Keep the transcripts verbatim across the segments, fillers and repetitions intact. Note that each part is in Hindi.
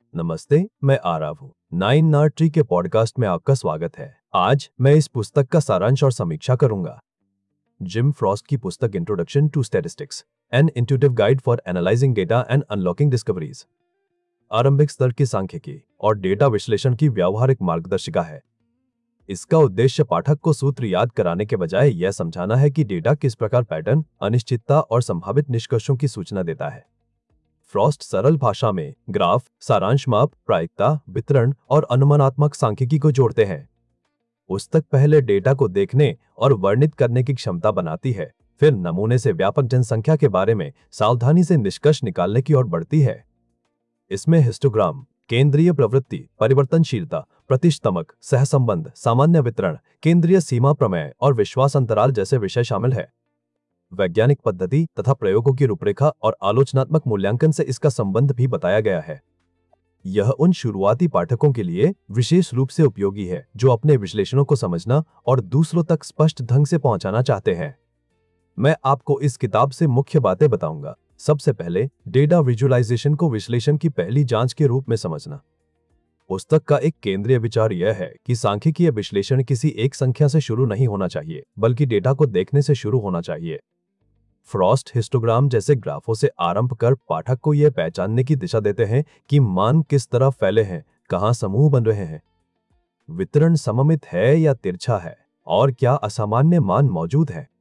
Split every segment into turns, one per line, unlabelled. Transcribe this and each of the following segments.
नमस्ते, मैं आरव हूँ। नाइन नाट ट्री के पॉडकास्ट में आपका स्वागत है। आज मैं इस पुस्तक का सारांश और समीक्षा करूंगा। जिम फ्रॉस्ट की पुस्तक introduction to statistics, an intuitive guide for analysing data and unlocking discoveries. आरंभिक स्तर की सांख्यिकी और डेटा विश्लेषण की व्यावहारिक मार्गदर्शिका है। इसका उद्देश्य पाठक को सूत्र याद कराने के बजाय यह समझाना है कि डेटा किस प्रकार पैटर्न, अनिश्चितता और संभावित निष्कर्षों की सूचना देता है। फ्रॉस्ट सरल भाषा में ग्राफ, सारांश माप, प्रायिकता, वितरण और अनुमानात्मक सांख्यिकी को जोड़ते हैं। पुस्तक पहले डेटा को देखने और वर्णित करने की क्षमता बनाती है, फिर नमूने से व्यापक जनसंख्या के बारे में सावधानी से निष्कर्ष निकालने की ओर बढ़ती है। इसमें हिस्टोग्राम, केंद्रीय प्रवृत्ति, परिवर्तनशीलता, प्रतिशतमक, सहसंबंध, सामान्य वितरण, केंद्रीय सीमा प्रमेय और विश्वास अंतराल जैसे विषय शामिल है। वैज्ञानिक पद्धति तथा प्रयोगों की रूपरेखा और आलोचनात्मक मूल्यांकन से इसका संबंध भी बताया गया है। यह उन शुरुआती पाठकों के लिए विशेष रूप से उपयोगी है जो अपने विश्लेषणों को समझना और दूसरों तक स्पष्ट ढंग से पहुंचाना चाहते हैं। मैं आपको इस किताब से मुख्य बातें बताऊंगा। सबसे पहले, डेटा विजुअलाइजेशन को विश्लेषण की पहली जांच के रूप में समझना। पुस्तक का एक केंद्रीय विचार यह है कि सांख्यिकीय विश्लेषण किसी एक संख्या से शुरू नहीं होना चाहिए, बल्कि डेटा को देखने से शुरू होना चाहिए। फ्रॉस्ट हिस्टोग्राम जैसे ग्राफों से आरंभ कर पाठक को यह पहचानने की दिशा देते हैं कि मान किस तरह फैले हैं, कहां समूह बन रहे हैं, वितरण सममित है या तिरछा है, और क्या असामान्य मान मौजूद है।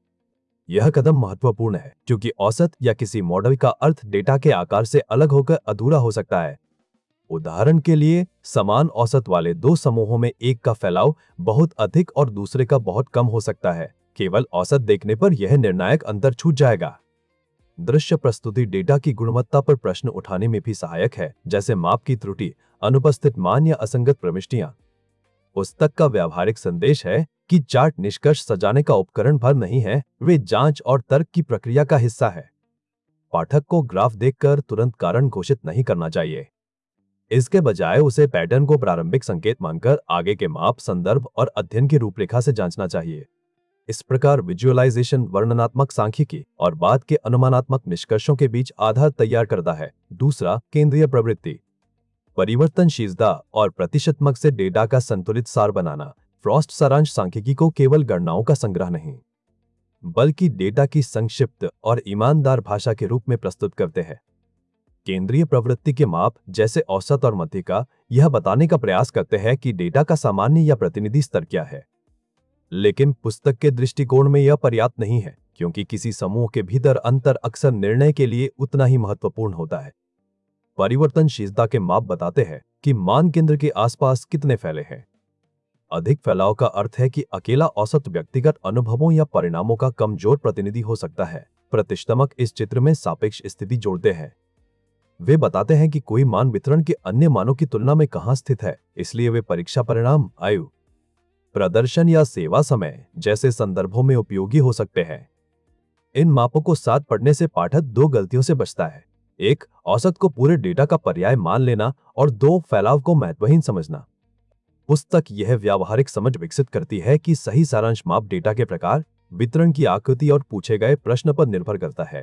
यह कदम महत्वपूर्ण है क्योंकि औसत या किसी मॉडल का अर्थ डेटा के आकार से अलग होकर अधूरा हो सकता है। उदाहरण के लिए, समान औसत वाले दो समूहों में एक का फैलाव बहुत अधिक और दूसरे का बहुत कम हो सकता है। केवल औसत देखने पर यह निर्णायक अंतर छूट जाएगा। दृश्य प्रस्तुति डेटा की गुणवत्ता पर प्रश्न उठाने में भी सहायक है, जैसे माप की त्रुटि, अनुपस्थित मान या असंगत प्रविष्टियां। पुस्तक का व्यावहारिक संदेश है कि चार्ट निष्कर्ष सजाने का उपकरण भर नहीं है, वे जांच और तर्क की प्रक्रिया का हिस्सा है। पाठक को ग्राफ देखकर तुरंत कारण घोषित नहीं करना चाहिए। इसके बजाय उसे पैटर्न को प्रारंभिक संकेत मानकर आगे के माप, संदर्भ और अध्ययन की रूपरेखा से जांचना चाहिए। इस प्रकार विजुअलाइजेशन वर्णनात्मक सांख्यिकी और बाद के अनुमानात्मक निष्कर्षों के बीच आधार तैयार करता है। दूसरा, केंद्रीय प्रवृत्ति, परिवर्तनशीलता और प्रतिशतमक से डेटा का संतुलित सार बनाना। फ्रॉस्ट सारांश सांख्यिकी को केवल गणनाओं का संग्रह नहीं, बल्कि डेटा की संक्षिप्त और ईमानदार भाषा के रूप में प्रस्तुत करते हैं। केंद्रीय प्रवृत्ति के माप, जैसे औसत और मध्यिका, यह बताने का प्रयास करते हैं कि डेटा का सामान्य या प्रतिनिधि स्तर क्या है। लेकिन पुस्तक के दृष्टिकोण में यह पर्याप्त नहीं है, क्योंकि किसी समूह के भीतर अंतर अक्सर निर्णय के लिए उतना ही महत्वपूर्ण होता है। परिवर्तनशीलता के माप बताते हैं कि मान केंद्र के आसपास कितने फैले हैं। अधिक फैलाव का अर्थ है कि अकेला औसत व्यक्तिगत अनुभवों या परिणामों का कमजोर प्रतिनिधि हो सकता है। प्रतिशतमक इस चित्र में सापेक्ष स्थिति जोड़ते हैं। वे बताते हैं कि कोई मान वितरण के अन्य मानों की तुलना में कहां स्थित है, इसलिए वे परीक्षा परिणाम, आयु, प्रदर्शन या सेवा समय जैसे संदर्भों में उपयोगी हो सकते हैं। इन मापों को साथ पढ़ने से पाठक दो गलतियों से बचता है। एक, औसत को पूरे डेटा का पर्याय मान लेना, और दो, फैलाव को महत्वहीन समझना। पुस्तक यह व्यावहारिक समझ विकसित करती है कि सही सारांश माप डेटा के प्रकार, वितरण की आकृति और पूछे गए प्रश्न पर निर्भर करता है।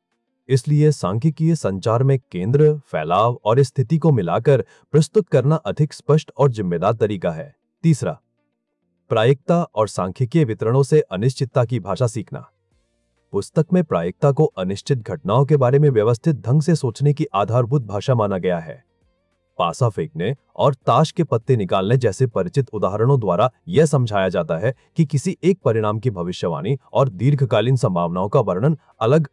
इसलिए सांख्यिकीय संचार में केंद्र, फैलाव और स्थिति को मिलाकर प्रस्तुत करना अधिक स्पष्ट और जिम्मेदार तरीका है। तीसरा, प्रायिकता और सांख्यिकीय वितरणों से अनिश्चितता की भाषा सीखना। पुस्तक में प्रायिकता को अनिश्चित घटनाओं के बारे में व्यवस्थित ढंग से सोचने की आधारभूत भाषा माना गया है। पासा फेंकने और ताश के पत्ते निकालने जैसे परिचित उदाहरणों द्वारा यह समझाया जाता है कि किसी एक परिणाम की भविष्यवाणी और दीर्घकालीन संभावनाओं का वर्णन अलग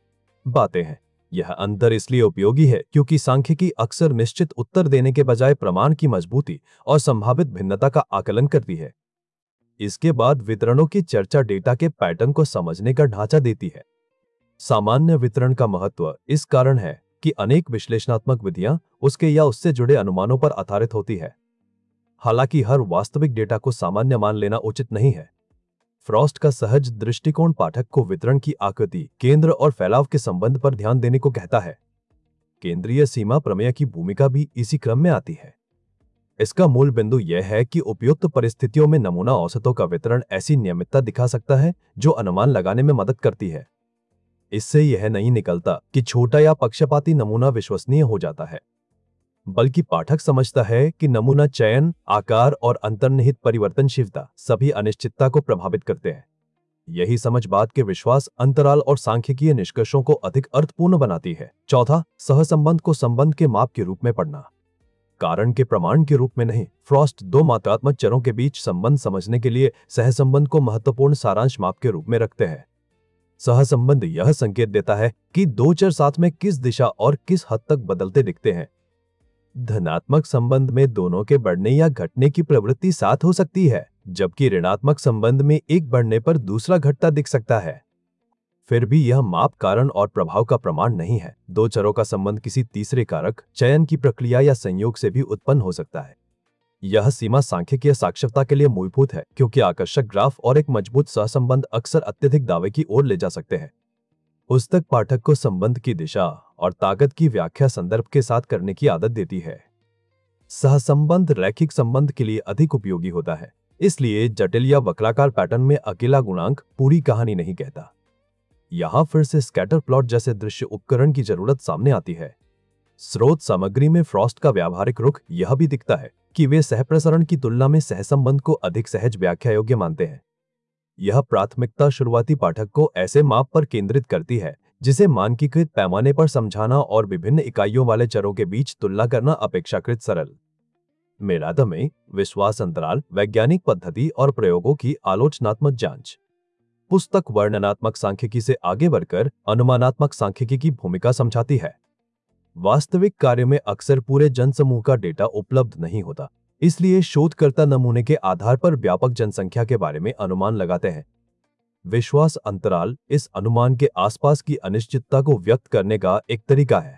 बातें हैं। यह अंतर इसलिए उपयोगी है क्योंकि सांख्यिकी अक्सर निश्चित उत्तर देने के बजाय प्रमाण की मजबूती और संभावित भिन्नता का आकलन करती है। इसके बाद वितरणों की चर्चा डेटा के पैटर्न को समझने का ढांचा देती है। सामान्य वितरण का महत्व इस कारण है कि अनेक विश्लेषणात्मक विधियां उसके या उससे जुड़े अनुमानों पर आधारित होती है। हालांकि हर वास्तविक डेटा को सामान्य मान लेना उचित नहीं है। फ्रॉस्ट का सहज दृष्टिकोण पाठक को वितरण की आकृति, केंद्र और फैलाव के संबंध पर ध्यान देने को कहता है। केंद्रीय सीमा प्रमेय की भूमिका भी इसी क्रम में आती है। इसका मूल बिंदु यह है कि उपयुक्त परिस्थितियों में नमूना औसतों का वितरण ऐसी नियमितता दिखा सकता है जो अनुमान लगाने में मदद करती है। इससे यह नहीं निकलता कि छोटा या पक्षपाती नमूना विश्वसनीय हो जाता है। बल्कि पाठक समझता है कि नमूना चयन, आकार और अंतर्निहित परिवर्तनशीलता सभी अनिश्चितता को प्रभावित करते हैं। यही समझ बात के विश्वास अंतराल और सांख्यिकीय निष्कर्षों को अधिक अर्थपूर्ण बनाती है। चौथा, सहसंबंध को संबंध के माप के रूप में पढ़ना, कारण के प्रमाण के रूप में नहीं। फ्रॉस्ट दो मात्रात्मक चरों के बीच संबंध समझने के लिए सहसंबंध को महत्वपूर्ण सारांश माप के रूप में रखते हैं। सहसंबंध यह संकेत देता है कि दो चर साथ में किस दिशा और किस हद तक बदलते दिखते हैं। धनात्मक संबंध में दोनों के बढ़ने या घटने की प्रवृत्ति साथ हो सकती है, जबकि ऋणात्मक संबंध में एक बढ़ने पर दूसरा घटता दिख सकता है। फिर भी यह माप कारण और प्रभाव का प्रमाण नहीं है। दो चरों का संबंध किसी तीसरे कारक, चयन की प्रक्रिया या संयोग से भी उत्पन्न हो सकता है। यह सीमा सांख्यिकीय साक्षरता के लिए मूलभूत है, क्योंकि आकर्षक ग्राफ और एक मजबूत सहसंबंध अक्सर अत्यधिक दावे की ओर ले जा सकते हैं। पुस्तक पाठक को संबंध की दिशा और ताकत की व्याख्या संदर्भ के साथ करने की आदत देती है। सहसंबंध रैखिक संबंध के लिए अधिक उपयोगी होता है, इसलिए जटिल या वक्राकार पैटर्न में अकेला गुणांक पूरी कहानी नहीं कहता। यहां फिर से स्कैटर प्लॉट जैसे दृश्य उपकरण की जरूरत सामने आती है। स्रोत सामग्री में फ्रॉस्ट का व्यावहारिक रुख यह भी दिखता है कि वे सहप्रसारण की तुलना में सहसंबंध को अधिक सहज व्याख्या योग्य मानते हैं। यह प्राथमिकता शुरुआती पाठक को ऐसे माप पर केंद्रित करती है जिसे मानकीकृत पैमाने पर समझाना और विभिन्न इकाइयों वाले चरों के बीच तुलना करना अपेक्षाकृत सरल। मेरादा में विश्वास अंतराल, वैज्ञानिक पद्धति और प्रयोगों की आलोचनात्मक जांच। पुस्तक वर्णनात्मक सांख्यिकी से आगे बढ़कर अनुमानात्मक सांख्यिकी की भूमिका समझाती है। वास्तविक कार्य में अक्सर पूरे जनसमूह का डेटा उपलब्ध नहीं होता, इसलिए शोधकर्ता नमूने के आधार पर व्यापक जनसंख्या के बारे में अनुमान लगाते हैं। विश्वास अंतराल इस अनुमान के आसपास की अनिश्चितता को व्यक्त करने का एक तरीका है।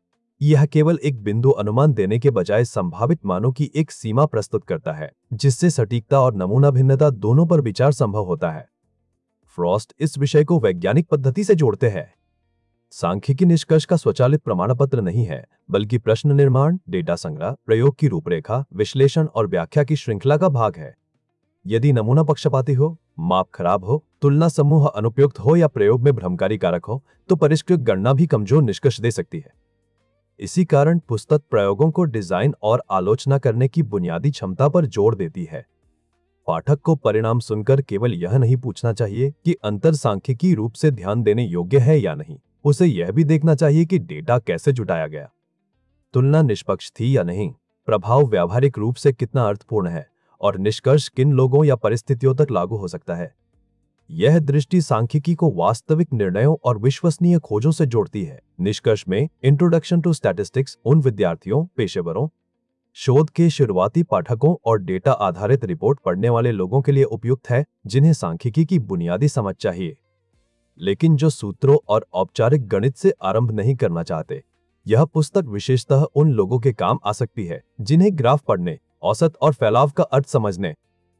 यह केवल एक बिंदु अनुमान देने के बजाय संभावित मानों की एक सीमा प्रस्तुत करता है, जिससे सटीकता और नमूना भिन्नता दोनों पर विचार संभव होता है। फ्रॉस्ट इस विषय को वैज्ञानिक पद्धति से जोड़ते हैं। सांख्यिकी निष्कर्ष का स्वचालित प्रमाणपत्र नहीं है, बल्कि प्रश्न निर्माण, डेटा संग्रह, प्रयोग की रूपरेखा, विश्लेषण और व्याख्या की श्रृंखला का भाग है। यदि नमूना पक्षपाती हो, माप खराब हो, तुलना समूह अनुपयुक्त हो या प्रयोग में भ्रमकारी कारक हो, तो परिष्कृत गणना भी कमजोर निष्कर्ष दे सकती है। इसी कारण पुस्तक प्रयोगों को डिजाइन और आलोचना करने की बुनियादी क्षमता पर जोर देती है। पाठक को परिणाम सुनकर केवल यह नहीं पूछना चाहिए कि अंतर सांख्यिकी रूप से ध्यान देने योग्य है या नहीं, उसे यह भी देखना चाहिए कि डेटा कैसे जुटाया गया, तुलना निष्पक्ष थी या नहीं, प्रभाव व्यावहारिक रूप से कितना अर्थपूर्ण है और निष्कर्ष किन लोगों या परिस्थितियों तक लागू हो सकता है। यह दृष्टि सांख्यिकी को वास्तविक निर्णयों और विश्वसनीय खोजों से जोड़ती है। निष्कर्ष में इंट्रोडक्शन टू स्टैटिस्टिक्स उन विद्यार्थियों, पेशेवरों, शोध के शुरुआती पाठकों और डेटा आधारित रिपोर्ट पढ़ने वाले लोगों के लिए उपयुक्त है जिन्हें सांख्यिकी की बुनियादी समझ चाहिए, लेकिन जो सूत्रों और औपचारिक गणित से आरंभ नहीं करना चाहते। यह पुस्तक विशेषतः उन लोगों के काम आ सकती है जिन्हें ग्राफ पढ़ने, औसत और फैलाव का अर्थ समझने,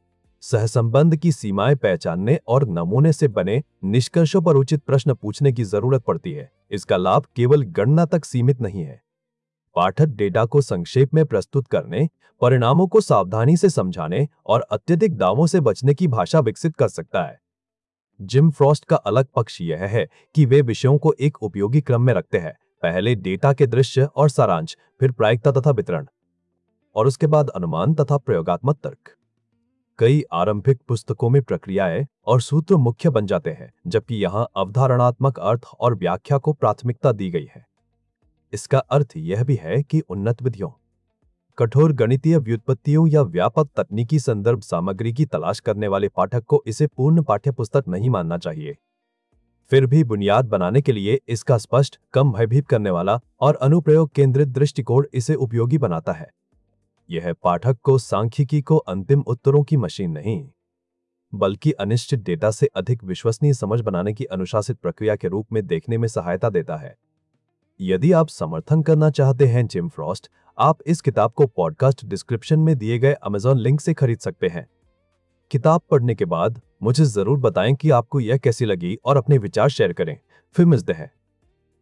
सहसंबंध की सीमाएं पहचानने और नमूने से बने निष्कर्षों पर उचित प्रश्न पूछने की जरूरत पड़ती है। इसका लाभ केवल गणना तक सीमित नहीं है। पाठक डेटा को संक्षेप में प्रस्तुत करने, परिणामों को सावधानी से समझाने और अत्यधिक दावों से बचने की भाषा विकसित कर सकता है। जिम फ्रॉस्ट का अलग पक्ष यह है कि वे विषयों को एक उपयोगी क्रम में रखते हैं। पहले डेटा के दृश्य और सारांश, फिर प्रायिकता तथा वितरण, और उसके बाद अनुमान तथा प्रयोगात्मक तर्क। कई आरंभिक पुस्तकों में प्रक्रियाएं और सूत्र मुख्य बन जाते हैं, जबकि यहाँ अवधारणात्मक अर्थ और व्याख्या को प्राथमिकता दी गई है। इसका अर्थ यह भी है कि उन्नत विधियों, कठोर गणितीय व्युत्पत्तियों या व्यापक तकनीकी संदर्भ सामग्री की तलाश करने वाले पाठक को इसे पूर्ण पाठ्यपुस्तक नहीं मानना चाहिए। फिर भी बुनियाद बनाने के लिए इसका स्पष्ट, कम भयभीत करने वाला और अनुप्रयोग केंद्रित दृष्टिकोण इसे उपयोगी बनाता है। यह पाठक को सांख्यिकी को अंतिम उत्तरों की मशीन नहीं, बल्कि अनिश्चित डेटा से अधिक विश्वसनीय समझ बनाने की अनुशासित प्रक्रिया के रूप में देखने में सहायता देता है। यदि आप समर्थन करना चाहते हैं जिम फ्रॉस्ट, आप इस किताब को पॉडकास्ट डिस्क्रिप्शन में दिए गए अमेज़न लिंक से खरीद सकते हैं। किताब पढ़ने के बाद मुझे जरूर बताएं कि आपको यह कैसी लगी और अपने विचार शेयर करें। फिर मिलते हैं।